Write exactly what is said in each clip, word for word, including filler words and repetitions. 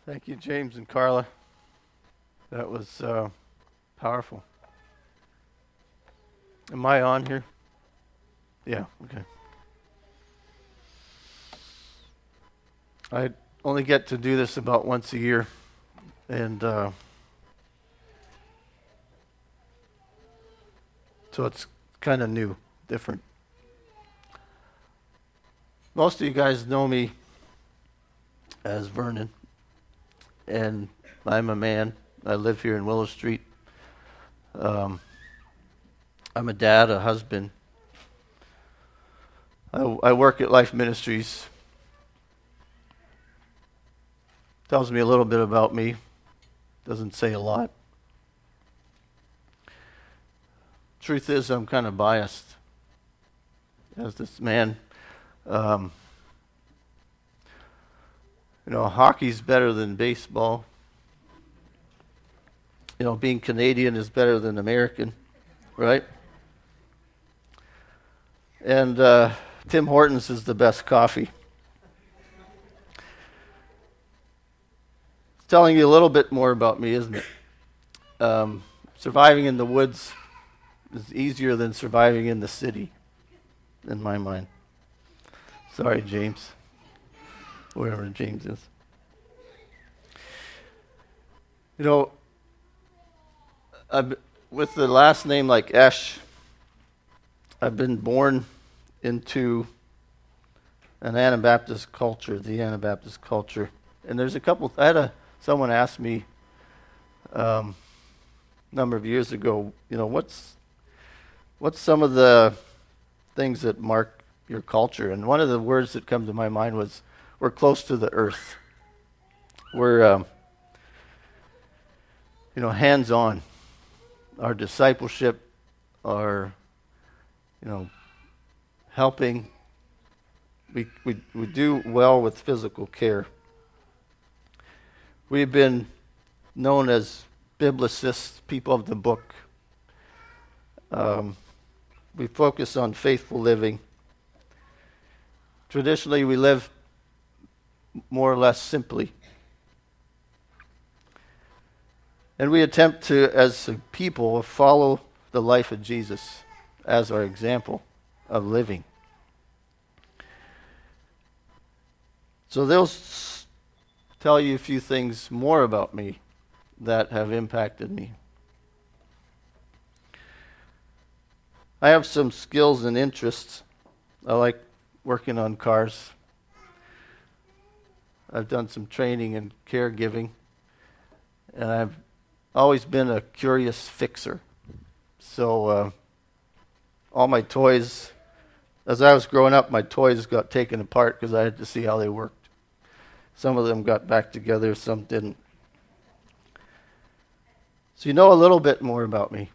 Thank you, James and Carla. That was uh, powerful. Am I on here? Yeah, okay. I only get to do this about once a year, and uh, so it's kind of new, different. Most of you guys know me as Vernon, and I'm a man. I live here in Willow Street. Um, I'm a dad, a husband. I, I work at Life Ministries. Tells me a little bit about me. Doesn't say a lot. Truth is, I'm kind of biased as this man. Um, you know, hockey's better than baseball. You know, being Canadian is better than American, right? And uh, Tim Hortons is the best coffee. It's telling you a little bit more about me, isn't it? Um, surviving in the woods is easier than surviving in the city, in my mind. Sorry, James. Wherever James is. You know, I've, with the last name like Esch, I've been born into an Anabaptist culture, the Anabaptist culture. And there's a couple, I had a, someone asked me um, a number of years ago, you know, what's, what's some of the things that mark your culture? And one of the words that come to my mind was, we're close to the earth. We're, um, you know, hands-on. Our discipleship, our, you know, helping. We, we, we do well with physical care. We've been known as biblicists, people of the book. Um, we focus on faithful living. Traditionally, we live more or less simply. And we attempt to, as a people, follow the life of Jesus as our example of living. So they'll s- tell you a few things more about me that have impacted me. I have some skills and interests. I like working on cars. I've done some training in caregiving, and I've always been a curious fixer. So uh, all my toys, as I was growing up, my toys got taken apart because I had to see how they worked. Some of them got back together, some didn't. So you know a little bit more about me.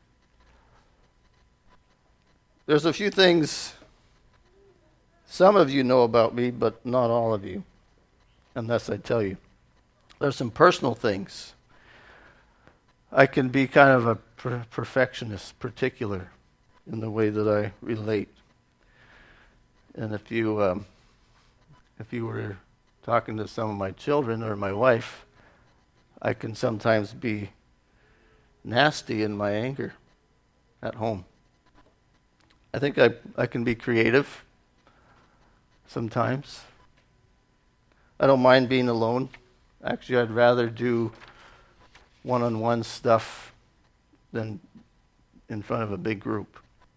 There's a few things some of you know about me, but not all of you, unless I tell you. There's some personal things. I can be kind of a per- perfectionist, particular in the way that I relate. And if you, um, if you were talking to some of my children or my wife, I can sometimes be nasty in my anger at home. I think I, I can be creative sometimes. I don't mind being alone. Actually, I'd rather do one-on-one stuff than in front of a big group.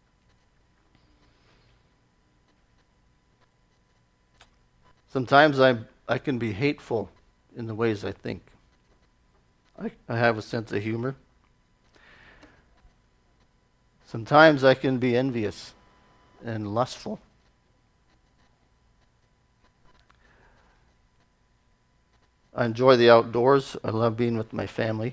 Sometimes I I can be hateful in the ways I think. I, I have a sense of humor. Sometimes I can be envious and lustful. I enjoy the outdoors. I love being with my family.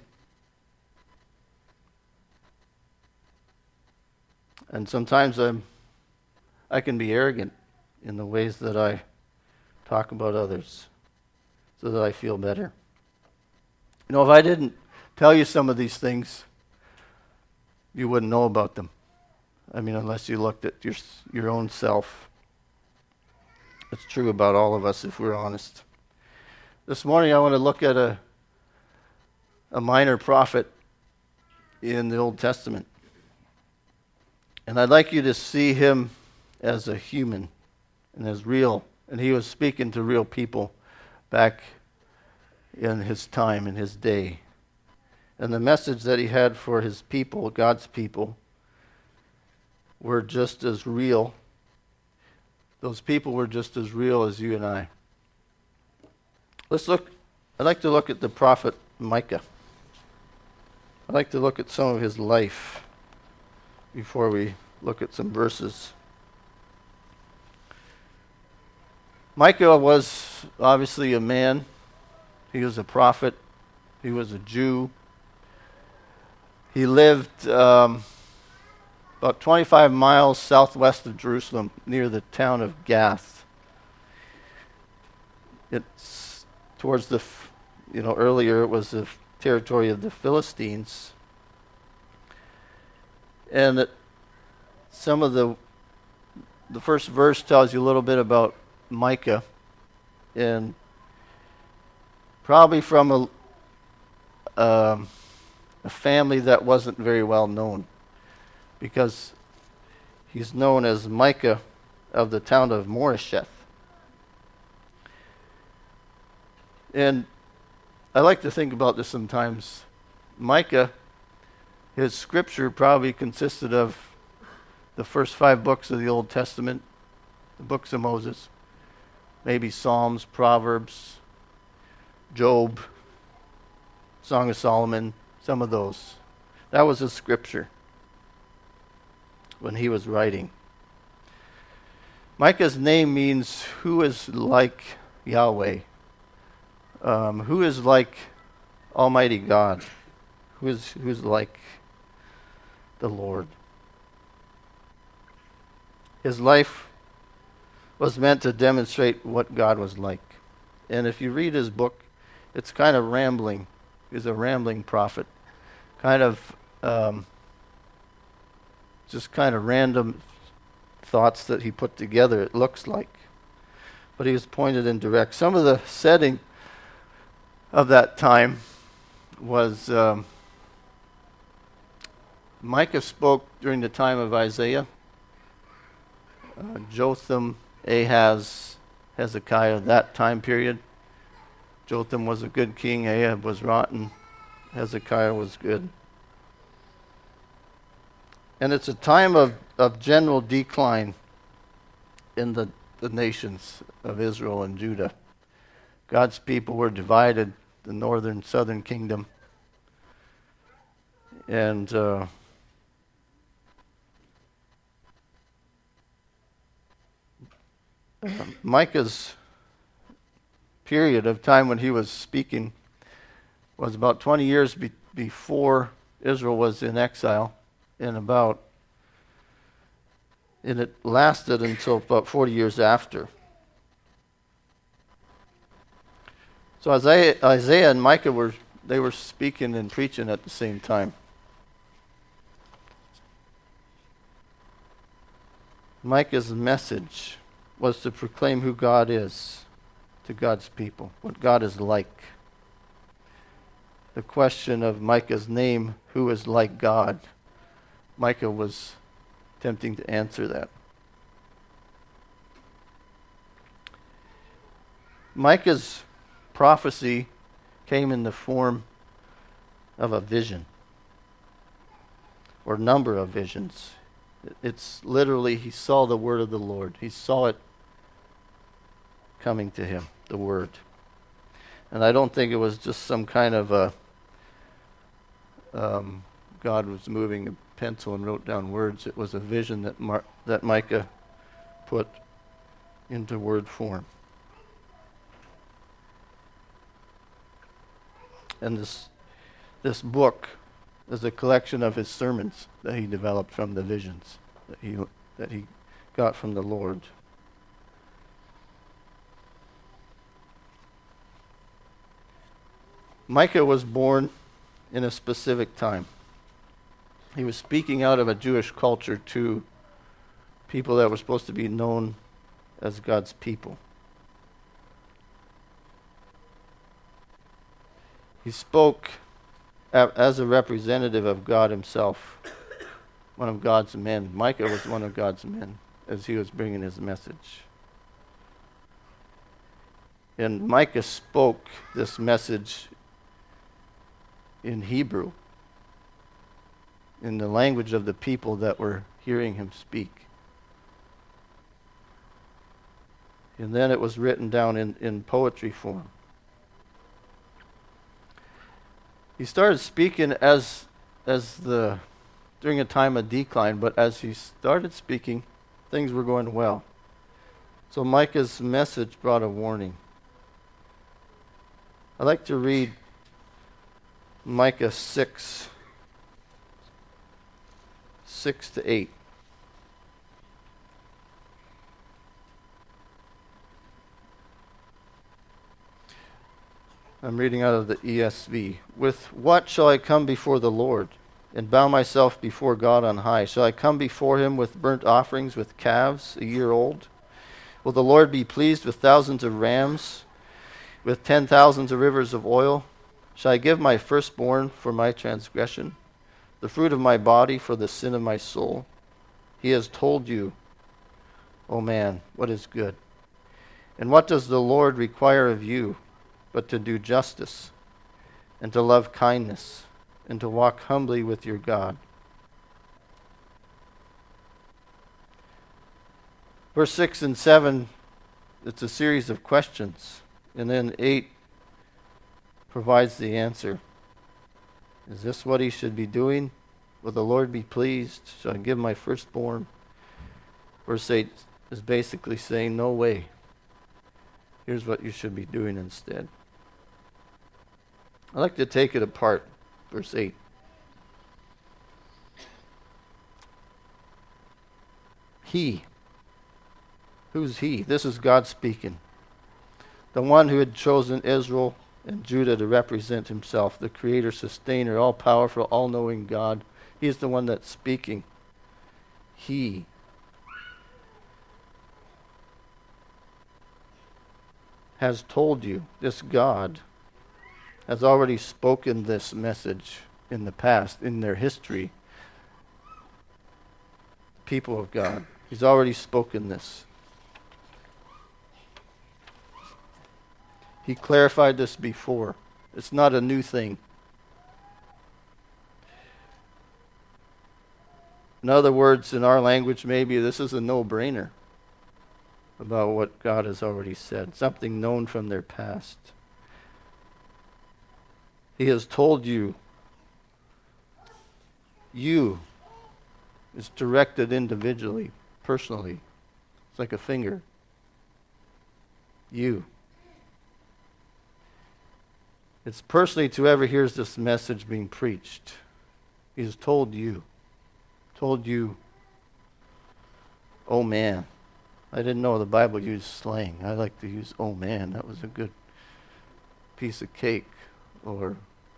And sometimes I'm, I can be arrogant in the ways that I talk about others so that I feel better. You know, if I didn't tell you some of these things, you wouldn't know about them. I mean, unless you looked at your your own self. It's true about all of us if we're honest. This morning I want to look at a, a minor prophet in the Old Testament. And I'd like you to see him as a human and as real. And he was speaking to real people back in his time, in his day. And the message that he had for his people, God's people, were just as real. Those people were just as real as you and I. Let's look, I'd like to look at the prophet Micah. I'd like to look at some of his life before we look at some verses. Micah was obviously a man. He was a prophet. He was a Jew. He lived um, about twenty-five miles southwest of Jerusalem, near the town of Gath. It's towards the, you know, earlier it was the territory of the Philistines. And it, some of the, the first verse tells you a little bit about Micah, and probably from a, um, a family that wasn't very well known, because he's known as Micah of the town of Moresheth. And I like to think about this sometimes. Micah, his scripture probably consisted of the first five books of the Old Testament, the books of Moses, maybe Psalms, Proverbs, Job, Song of Solomon, some of those. That was his scripture when he was writing. Micah's name means who is like Yahweh, um, who is like Almighty God, who is who is like the Lord. His life was meant to demonstrate what God was like. And if you read his book, it's kind of rambling. He's a rambling prophet. Kind of um, just kind of random thoughts that he put together, it looks like. But he was pointed and direct. Some of the setting of that time was um, Micah spoke during the time of Isaiah, uh, Jotham, Ahaz, Hezekiah, that time period. Jotham was a good king, Ahab was rotten, Hezekiah was good. And it's a time of, of general decline in the, the nations of Israel and Judah. God's people were divided, the northern, southern kingdom. And uh, Micah's period of time when he was speaking was about twenty years be- before Israel was in exile, and about and it lasted until about forty years after. So Isaiah, Isaiah and Micah were they were speaking and preaching at the same time. Micah's message was to proclaim who God is to God's people, what God is like. The question of Micah's name, who is like God, Micah was attempting to answer that. Micah's prophecy came in the form of a vision, or number of visions. It's literally, he saw the word of the Lord. He saw it coming to him, the word. And I don't think it was just some kind of a, um, God was moving a pencil and wrote down words. It was a vision that Mar- that Micah put into word form. And this this book is a collection of his sermons that he developed from the visions that he that he got from the Lord. Micah was born in a specific time. He was speaking out of a Jewish culture to people that were supposed to be known as God's people. He spoke as a representative of God himself, one of God's men. Micah was one of God's men as he was bringing his message. And Micah spoke this message in Hebrew, in the language of the people that were hearing him speak. And then it was written down in, in poetry form. He started speaking as as the during a time of decline, but as he started speaking, things were going well. So Micah's message brought a warning. I'd like to read Micah six, six to eight. I'm reading out of the E S V. With what shall I come before the Lord and bow myself before God on high? Shall I come before him with burnt offerings, with calves a year old? Will the Lord be pleased with thousands of rams, with ten thousands of rivers of oil? Shall I give my firstborn for my transgression, the fruit of my body for the sin of my soul? He has told you, O man, what is good. And what does the Lord require of you but to do justice, and to love kindness, and to walk humbly with your God? Verse six and seven, it's a series of questions. And then eight provides the answer. Is this what he should be doing? Will the Lord be pleased? Shall I give my firstborn? Verse eight is basically saying, no way. Here's what you should be doing instead. I'd like to take it apart. Verse eight. He. Who's he? This is God speaking. The one who had chosen Israel and Judah to represent himself, the creator, sustainer, all-powerful, all-knowing God. He is the one that's speaking. He. has told you, this God has already spoken this message in the past, in their history. People of God. He's already spoken this. He clarified this before. It's not a new thing. In other words, in our language, maybe this is a no-brainer about what God has already said, something known from their past. He has told you. You is directed individually, personally. It's like a finger. You. It's personally to whoever hears this message being preached. He has told you. Told you, oh man. I didn't know the Bible used slang. I like to use oh man. That was a good piece of cake. Or,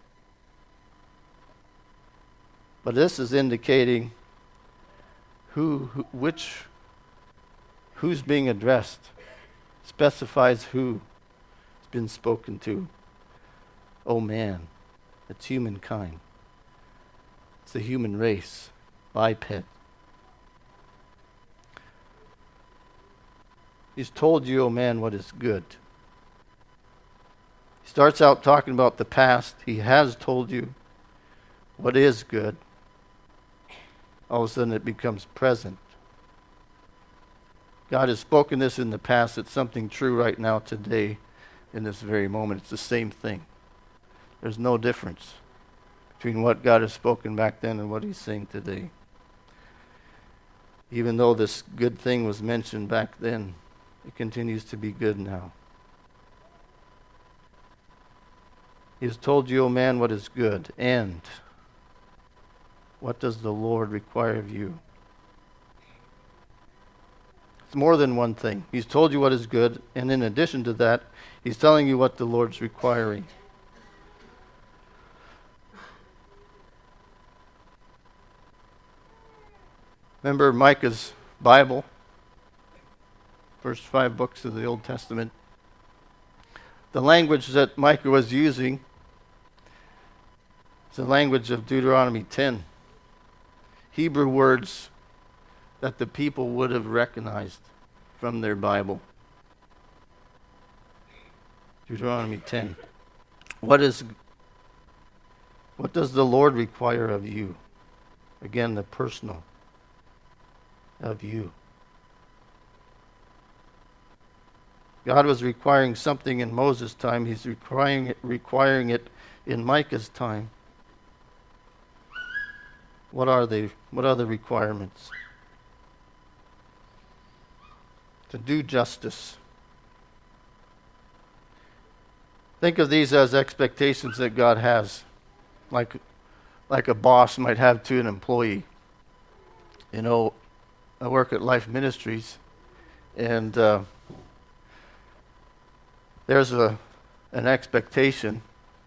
but this is indicating who, who which, who's being addressed. Specifies who has been spoken to. Oh man, it's humankind. It's the human race, biped. He's told you, oh man, what is good. He starts out talking about the past. He has told you what is good. All of a sudden it becomes present. God has spoken this in the past. It's something true right now, today, in this very moment. It's the same thing. There's no difference between what God has spoken back then and what he's saying today. Even though this good thing was mentioned back then, it continues to be good now. He has told you, O man, what is good, and what does the Lord require of you? It's more than one thing. He's told you what is good, and in addition to that, he's telling you what the Lord's requiring. Remember Micah's Bible, first five books of the Old Testament. The language that Micah was using It's the language of Deuteronomy ten. Hebrew words that the people would have recognized from their Bible. Deuteronomy ten. What is what does the Lord require of you? Again, the personal of you. God was requiring something in Moses' time. He's requiring it, requiring it in Micah's time. What are they? What are the requirements? To do justice. Think of these as expectations that God has, like, like a boss might have to an employee. You know, I work at Life Ministries, and uh, there's a an expectation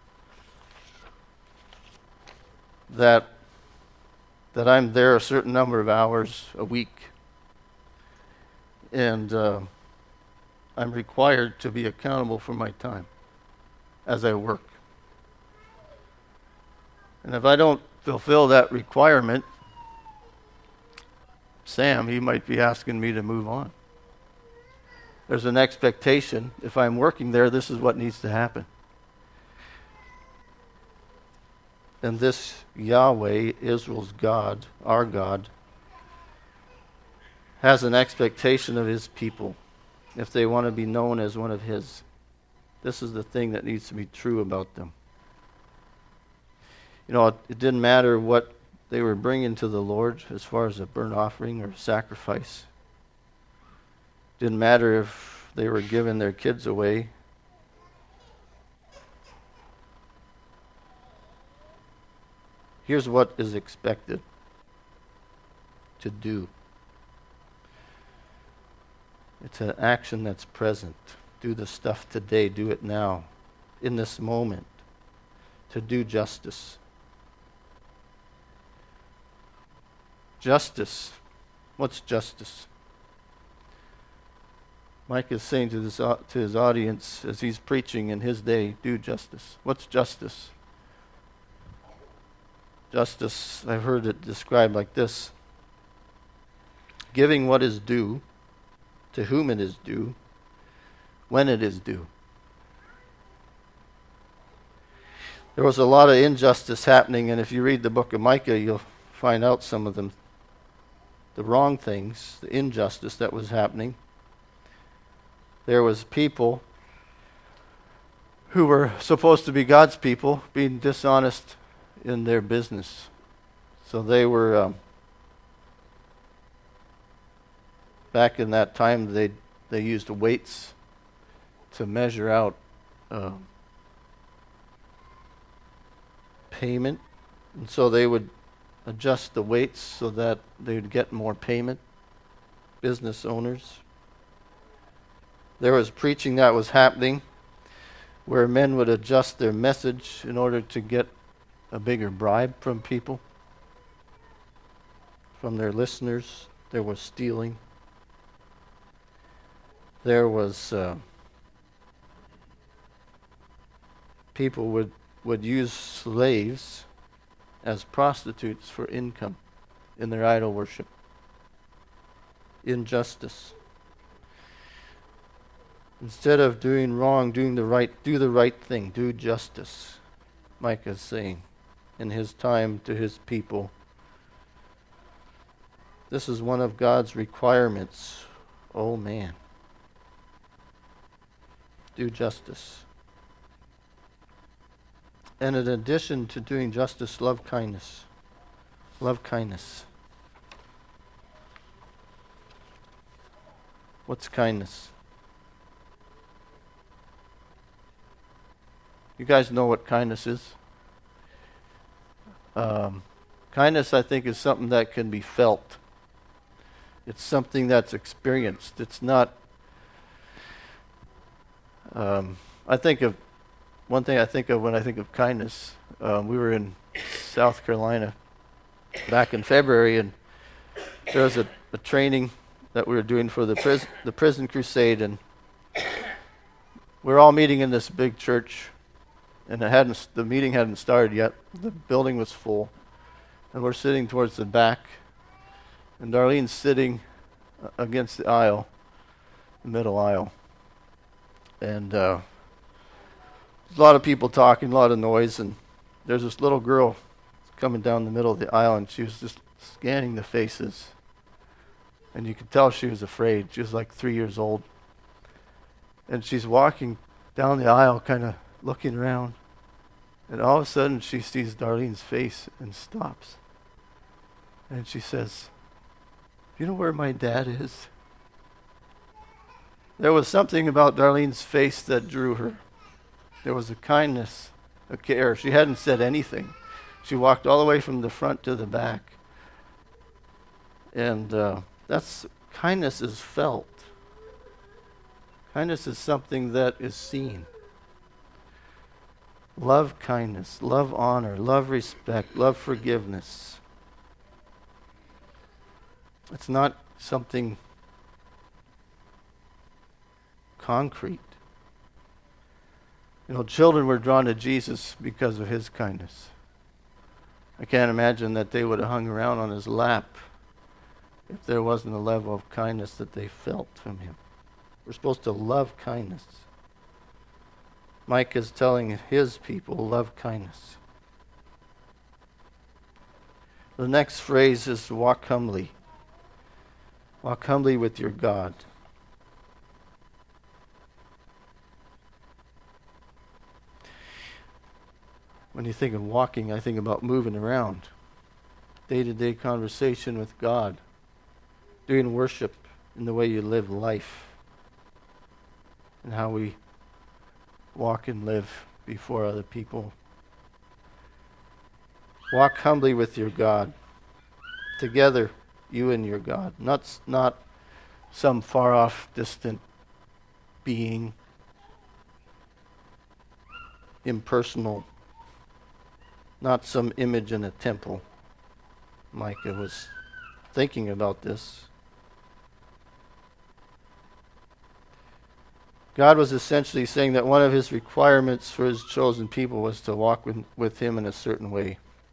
that that I'm there a certain number of hours a week, and uh, I'm required to be accountable for my time as I work. And if I don't fulfill that requirement, Sam, he might be asking me to move on. There's an expectation. If I'm working there, this is what needs to happen. And this Yahweh, Israel's God, our God, has an expectation of his people if they want to be known as one of his. This is the thing that needs to be true about them. You know, it, it didn't matter what they were bringing to the Lord as far as a burnt offering or sacrifice. It didn't matter if they were giving their kids away. Here's what is expected to do. It's an action that's present. Do the stuff today. Do it now, in this moment, to do justice. Justice. What's justice? Mike is saying to this to his audience as he's preaching in his day, do justice. What's justice? Justice, I've heard it described like this: giving what is due, to whom it is due, when it is due. There was a lot of injustice happening, and if you read the book of Micah, you'll find out some of them, the wrong things, the injustice that was happening. There was people who were supposed to be God's people being dishonest in their business. So they were, um, back in that time, they they used weights to measure out uh, payment. And so they would adjust the weights so that they would get more payment, business owners. There was preaching that was happening where men would adjust their message in order to get a bigger bribe from people, from their listeners. There was stealing. There was uh, people would, would use slaves as prostitutes for income in their idol worship. Injustice. Instead of doing wrong, doing the right, do the right thing, do justice. Micah is saying in his time to his people. This is one of God's requirements. Oh man. Do justice. And in addition to doing justice, love kindness. Love kindness. What's kindness? You guys know what kindness is? Um, kindness, I think, is something that can be felt. It's something that's experienced. It's not... Um, I think of... One thing I think of when I think of kindness, um, we were in South Carolina back in February, and there was a, a training that we were doing for the, pris- the prison crusade, and we're all meeting in this big church. and it hadn't, the meeting hadn't started yet. The building was full, and we're sitting towards the back, and Darlene's sitting against the aisle, the middle aisle, and uh, there's a lot of people talking, a lot of noise, and there's this little girl coming down the middle of the aisle, and she was just scanning the faces, and you could tell she was afraid. She was like three years old, and she's walking down the aisle, kind of looking around, and all of a sudden she sees Darlene's face and stops. And she says, "You know where my dad is?" There was something about Darlene's face that drew her. There was a kindness, a care. She hadn't said anything. She walked all the way from the front to the back. And uh, that's, kindness is felt. Kindness is something that is seen. Love kindness, love honor, love respect, love forgiveness. It's not something concrete. You know, children were drawn to Jesus because of his kindness. I can't imagine that they would have hung around on his lap if there wasn't a level of kindness that they felt from him. We're supposed to love kindness. Mike is telling his people, love kindness. The next phrase is walk humbly. Walk humbly with your God. When you think of walking, I think about moving around. Day-to-day conversation with God. Doing worship in the way you live life. And how we walk and live before other people. Walk humbly with your God. Together, you and your God. Not, not some far-off, distant being. Impersonal. Not some image in a temple. Micah was thinking about this. God was essentially saying that one of his requirements for his chosen people was to walk with, with him in a certain way.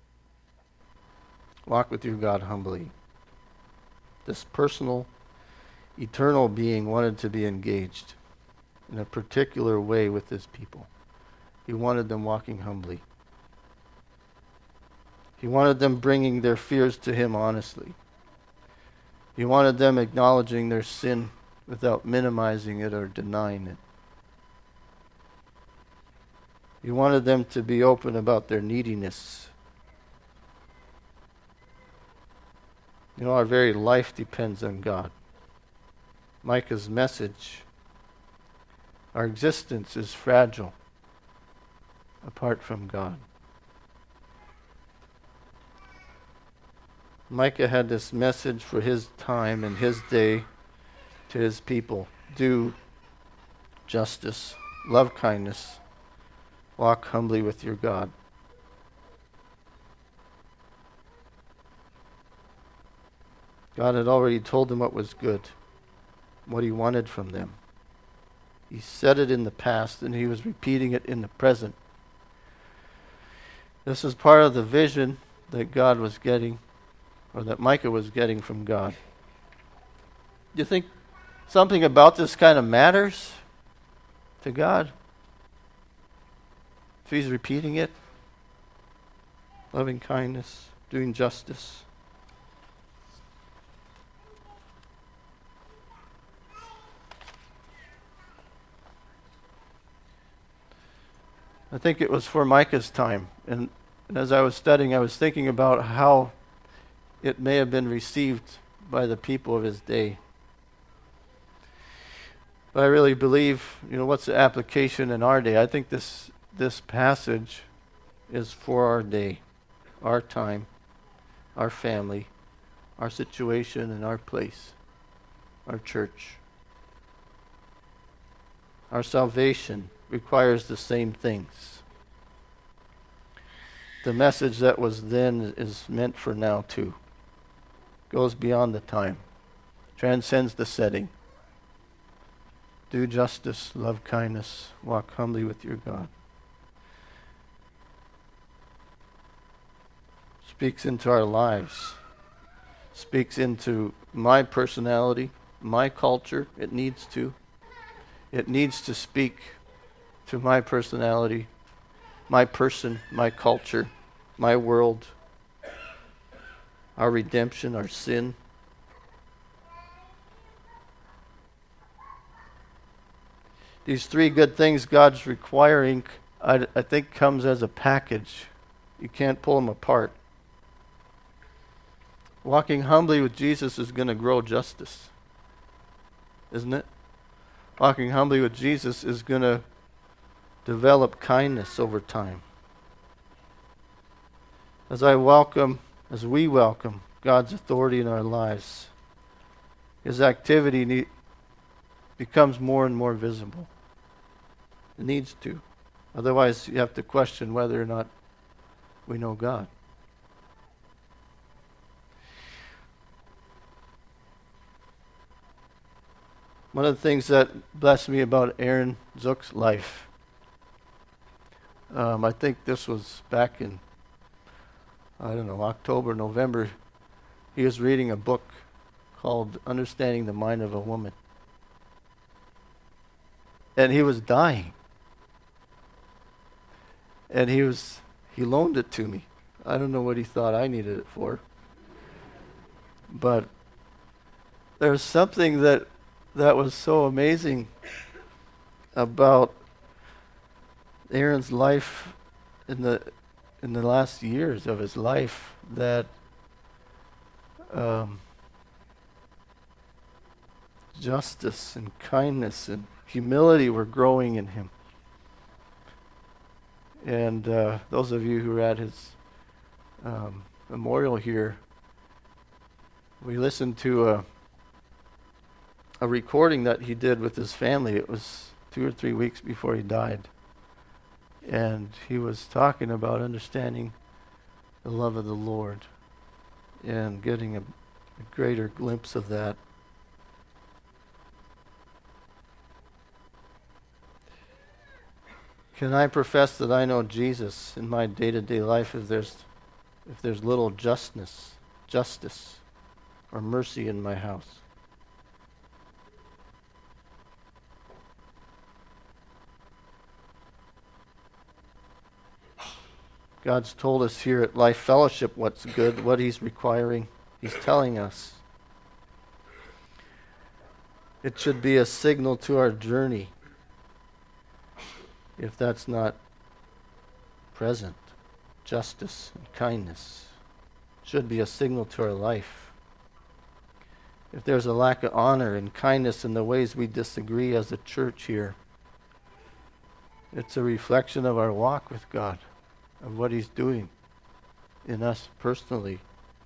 Walk with your God humbly. This personal, eternal being wanted to be engaged in a particular way with his people. He wanted them walking humbly. He wanted them bringing their fears to him honestly. He wanted them acknowledging their sin without minimizing it or denying it. He wanted them to be open about their neediness. You know, our very life depends on God. Micah's message, our existence is fragile apart from God. Micah had this message for his time and his day to his people. Do justice, love kindness, walk humbly with your God. God had already told them what was good, what he wanted from them. He said it in the past, and he was repeating it in the present. This is part of the vision that God was getting, or that Micah was getting from God. Do you think something about this kind of matters to God? If he's repeating it, loving kindness, doing justice. I think it was for Micah's time. And, and as I was studying, I was thinking about how it may have been received by the people of his day. But I really believe, you know, what's the application in our day? I think this this passage is for our day, our time, our family, our situation, and our place, our church. Our salvation requires the same things. The message that was then is meant for now too. Goes beyond the time, transcends the setting. Do justice, love kindness, walk humbly with your God. speaks into our lives, speaks into my personality, my culture. It needs to. It needs to speak to my personality, my person, my culture, my world, our redemption, our sin. These three good things God's requiring, I, I think, comes as a package. You can't pull them apart. Walking humbly with Jesus is going to grow justice, isn't it? Walking humbly with Jesus is going to develop kindness over time. As I welcome, as we welcome God's authority in our lives, His activity ne- becomes more and more visible. It needs to. Otherwise, you have to question whether or not we know God. One of the things that blessed me about Aaron Zook's life, um, I think this was back in, I don't know, October, November. He was reading a book called Understanding the Mind of a Woman. And he was dying. And he was, he loaned it to me. I don't know what he thought I needed it for. But there's something that that was so amazing about Aaron's life in the in the last years of his life that um, justice and kindness and humility were growing in him. And uh, those of you who were at his um, memorial here, we listened to a, a recording that he did with his family. It was two or three weeks before he died. And he was talking about understanding the love of the Lord and getting a, a greater glimpse of that. Can I profess that I know Jesus in my day-to-day life if there's if there's little justness, justice, or mercy in my house? God's told us here at Life Fellowship what's good, what He's requiring. He's telling us. It should be a signal to our journey if that's not present. Justice and kindness should be a signal to our life. If there's a lack of honor and kindness in the ways we disagree as a church here, it's a reflection of our walk with God, of what He's doing in us personally.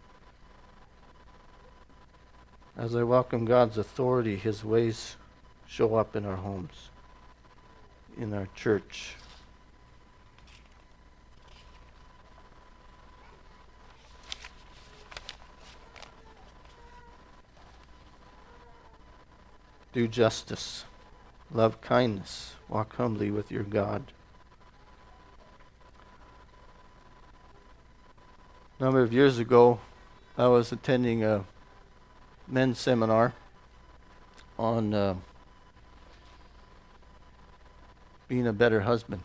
As I welcome God's authority, His ways show up in our homes, in our church. Do justice, love kindness, walk humbly with your God. A number of years ago, I was attending a men's seminar on uh, being a better husband.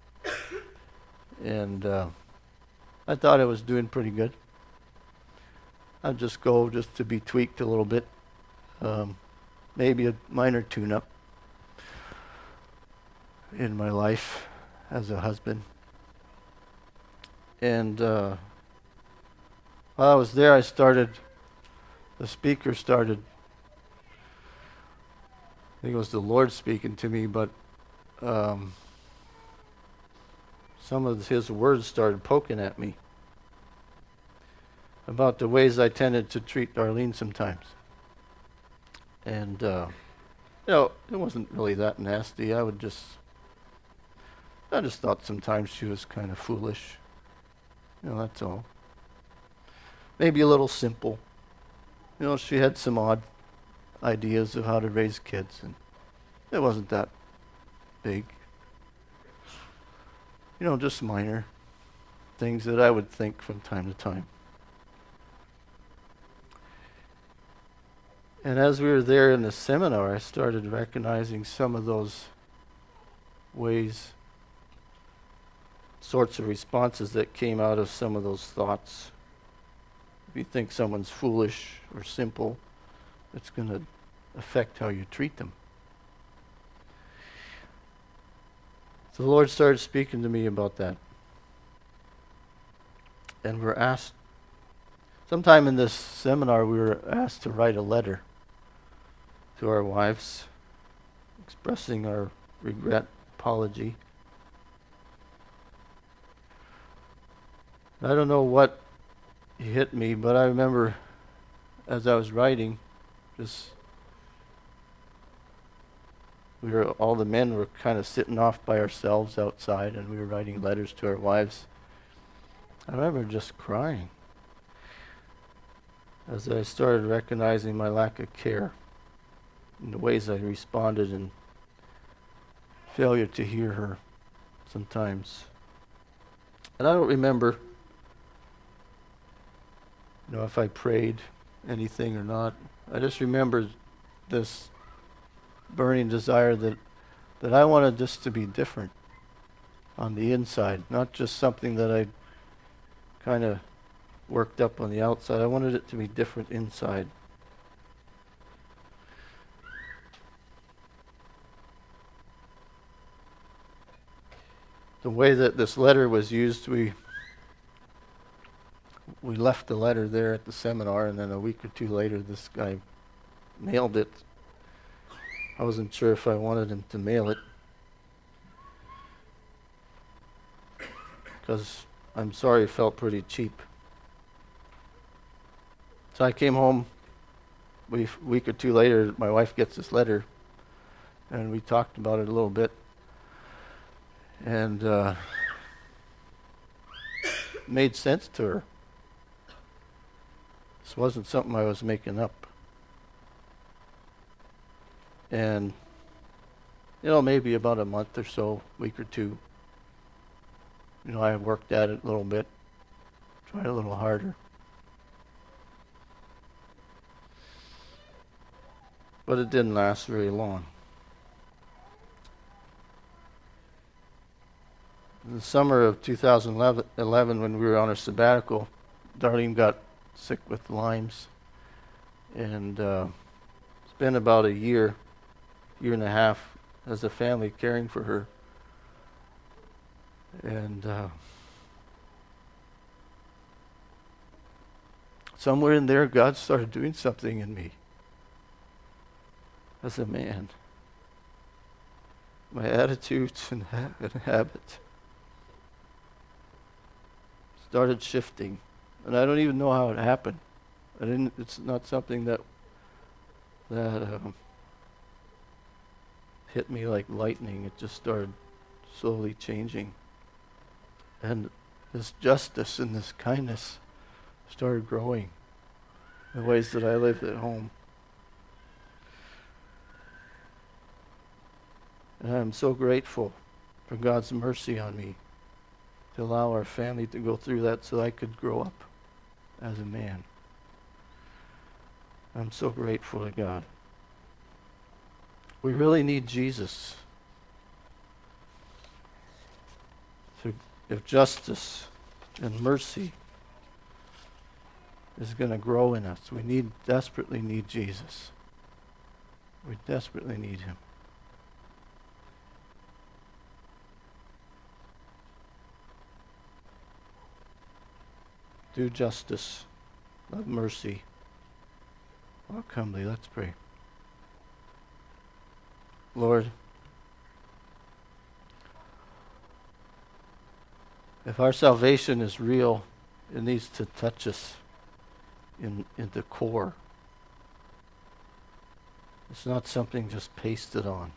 And uh, I thought I was doing pretty good. I'd just go just to be tweaked a little bit. Um, maybe a minor tune-up in my life as a husband. And uh, while I was there, I started, the speaker started, I think it was the Lord speaking to me, but um, some of his words started poking at me about the ways I tended to treat Darlene sometimes. And, uh, you know, it wasn't really that nasty. I would just, I just thought sometimes she was kind of foolish. You know, that's all. Maybe a little simple. You know, she had some odd ideas of how to raise kids, and it wasn't that big. You know, just minor. things that I would think from time to time. And as we were there in the seminar, I started recognizing some of those ways, sorts of responses that came out of some of those thoughts. If you think someone's foolish or simple, it's going to affect how you treat them. So the Lord started speaking to me about that. And we're asked, sometime in this seminar, we were asked to write a letter to our wives, expressing our regret, apology. I don't know what hit me, but I remember as I was writing, just we were all the men were kind of sitting off by ourselves outside, and we were writing letters to our wives. I remember just crying as I started recognizing my lack of care in the ways I responded and failure to hear her sometimes. And I don't remember, you know, if I prayed anything or not. I just remember this burning desire that that I wanted this to be different on the inside, not just something that I kind of worked up on the outside. I wanted it to be different inside. The way that this letter was used, we we left the letter there at the seminar, and then a week or two later, this guy mailed it. I wasn't sure if I wanted him to mail it, because I'm sorry, it felt pretty cheap. So I came home a week or two later. My wife gets this letter, and we talked about it a little bit. And uh, made sense to her. This wasn't something I was making up. And, you know, maybe about a month or so, week or two, you know, I worked at it a little bit, tried a little harder. But it didn't last very long. In the summer of two thousand eleven, when we were on our sabbatical, Darlene got sick with Lyme's. And uh, it's been about a year, year and a half as a family caring for her. And uh, somewhere in there, God started doing something in me as a man. My attitudes and, ha- and habits started shifting, and I don't even know how it happened. I didn't. It's not something that that um, hit me like lightning. It just started slowly changing, and this justice and this kindness started growing in ways that I lived at home. And I'm so grateful for God's mercy on me to allow our family to go through that so I could grow up as a man. I'm so grateful to God. We really need Jesus. So if justice and mercy is going to grow in us, we need desperately need Jesus. We desperately need him. Do justice, love mercy, walk humbly. Let's pray. Lord, if our salvation is real, it needs to touch us in, in the core. It's not something just pasted on.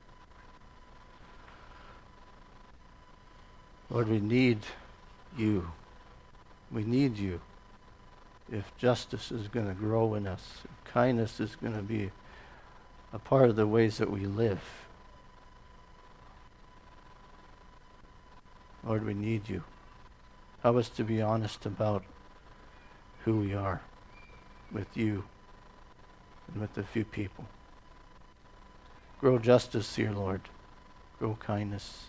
Lord, we need you. We need you. If justice is going to grow in us, if kindness is going to be a part of the ways that we live. Lord, we need you. Help us to be honest about who we are with you and with a few people. Grow justice here, Lord. Grow kindness.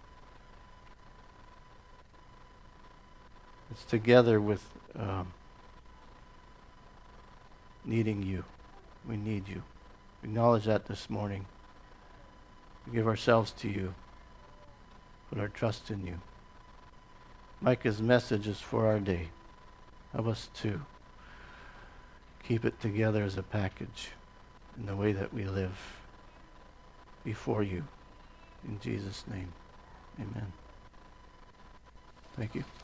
It's together with um, needing you. We need you. Acknowledge that this morning. We give ourselves to you. Put our trust in you. Micah's message is for our day. Help us to keep it together as a package in the way that we live before you. In Jesus' name, amen. Thank you.